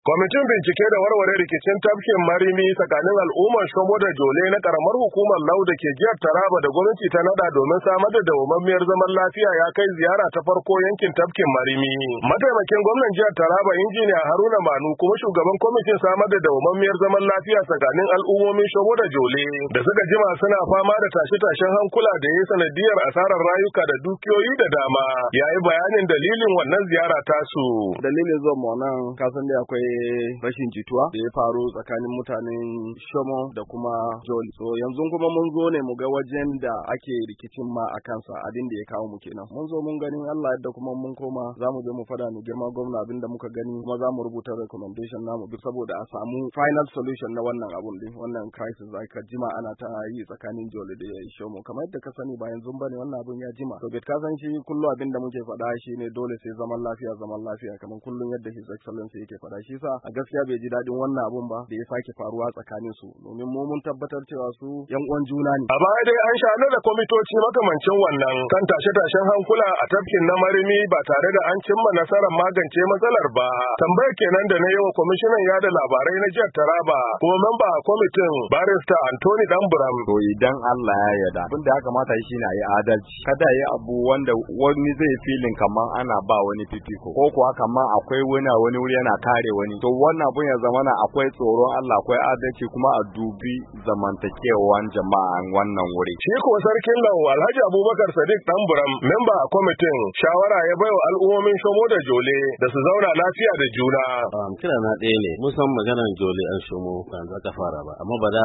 Kwamitin bincike da warware rikicin tafkin Marimi tsakanin al'ummar Shomo da Jole na karamar hukumar Lau da ke jihar Taraba da gwamnati ta nada domin samar da dawwammamiyar zaman lafiya ya kai ziyara ta farko yankin tafkin Marimi. Mataimakin gwamnan jihar Taraba injiniya Haruna Manu kuma shugaban kwamitin samar da dawwammamiyar zaman lafiya tsakanin al'ummomin Shomo da Jole da suka jima suna fama da tashe-tashen hankula da ya sanadiyar asarar rayuka da dukiyoyi da dama. Yayi bayanin dalilin wannan ziyara tasu. Dalilin zuwa mu nan kasan da akwai rashin jituwa da ya faru tsakanin mutanen Shomo da kuma Jole. So yanzu kuma mun zo ne mu ga wajen da ake rikicin ma a kansa, abin da ya kawo mu kenan. Mun zo mun gani Allah yadda kuma mun koma za mu je mu fada mu girma gwamna abin da muka gani, kuma za mu rubuta recommendation namu duk saboda a samu final solution na wannan abun din, wannan crisis da aka jima ana ta yi tsakanin Jole da Shomo. Kamar yadda ka sani ba yanzu bane wannan abun ya jima. To ka san shi kullu abin da muke faɗa shine dole sai zaman lafiya kamar kullun yadda His Excellency yake faɗa. Shi sa a gaskiya bai ji daɗin wannan abun ba da ya sake faruwa tsakanin su, domin mu mun tabbatar cewa su yan uwan juna ne. A baya dai an shanar da kwamitoci makamancin wannan kan tashe-tashen hankula a tafkin na Marimi ba tare da an cimma nasarar magance matsalar ba. Tambayar kenan da na yi wa kwamishinan yada labarai na jihar Taraba kuma memba a kwamitin barista Anthony Danburam. To idan Allah ya yarda abin da ya kamata shi ne a yi adalci, kada yi abu wanda wani zai filin kamar ana ba wani fifiko ko kuwa kamar akwai wani a wani wuri yana kare wani. To wannan abun ya zamana akwai tsoron Allah, akwai adalci, kuma a dubi zamantakewan jama'an wannan wuri. Shi ko sarkin Lau Alhaji Abubakar Sadiq Danburam, memba a kwamitin, shawara ya baiwa al'ummomin Shomo da Jole da su zauna lafiya da juna. Kira na ɗaya ne, musan maganar Jole an Shomo ban za ka fara ba, amma ba za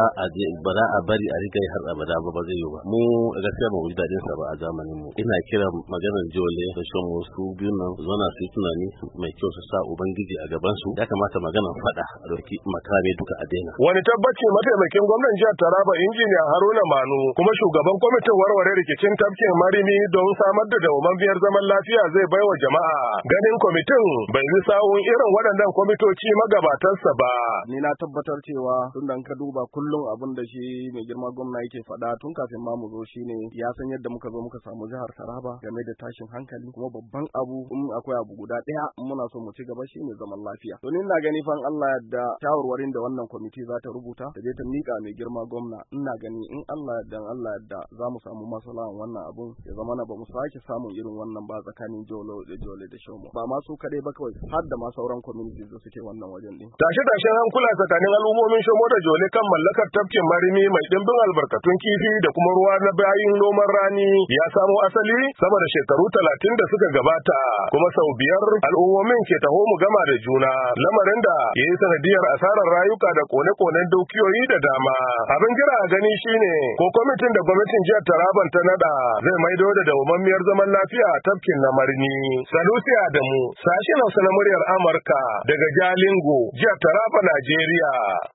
a bari a riga har abada ba zai yi ba. Mu gaskiya ba mu ji daɗin sa ba a zamanin mu. Ina kira maganar Jole da Shomo su biyu nan zauna su yi tunani mai kyau, su sa Ubangiji a gaban su. Ya kamata maganar faɗa a ɗauki makame duka a daina. Wani tabbaci mataimakin gwamnan jihar Taraba injiniya Haruna Manu kuma shugaban kwamitin warware rikicin tafkin Marimi don samar da dawwammamiyar zaman lafiya zai baiwa jama'a. Ganin kwamitin bai bi sawun irin waɗannan kwamitoci magabatansa ba. Ni na tabbatar cewa tun da ka duba kullum abin da shi mai girma gwamna yake faɗa tun kafin ma mu zo shine ya san yadda muka zo muka samu jihar Taraba game da tashin hankali, kuma babban abu in akwai abu guda ɗaya muna so mu ci gaba shine zaman lafiya. To ni ina gani fa Allah yadda shawarwarin da wannan kwamiti za ta rubuta ta je ta mika mai girma gwamna, ina gani in Allah yadda za mu samu maslahan wannan abun, ya zama na ba mu sake samun irin wannan ba tsakanin Jole da Shomo. Ba ma su kadai ba kawai, har da ma sauran communities da suke wannan wajen din. Tashe-tashen hankula tsakanin al'ummomin Shomo da Jole kan mallakar tafkin Marimi mai dimbin albarkatun kifi da kuma ruwa na bayin noman rani ya samo asali sama da shekaru 30 da suka gabata, kuma sau 5 al'ummomin ke taho mu gama da juna, lamarin da ya yi sanadiyar asarar rayuka da kone-konen dukiyoyi da dama. Abin jira a gani shine ko kwamitin da gwamnatin jihar Taraban ta nada zai maido da dawwammamiyar zaman lafiya a tafkin na Marimi. Sanusi Adamu, sashen Hausa na muryar Amurka daga Jalingo, jihar Taraba, Najeriya.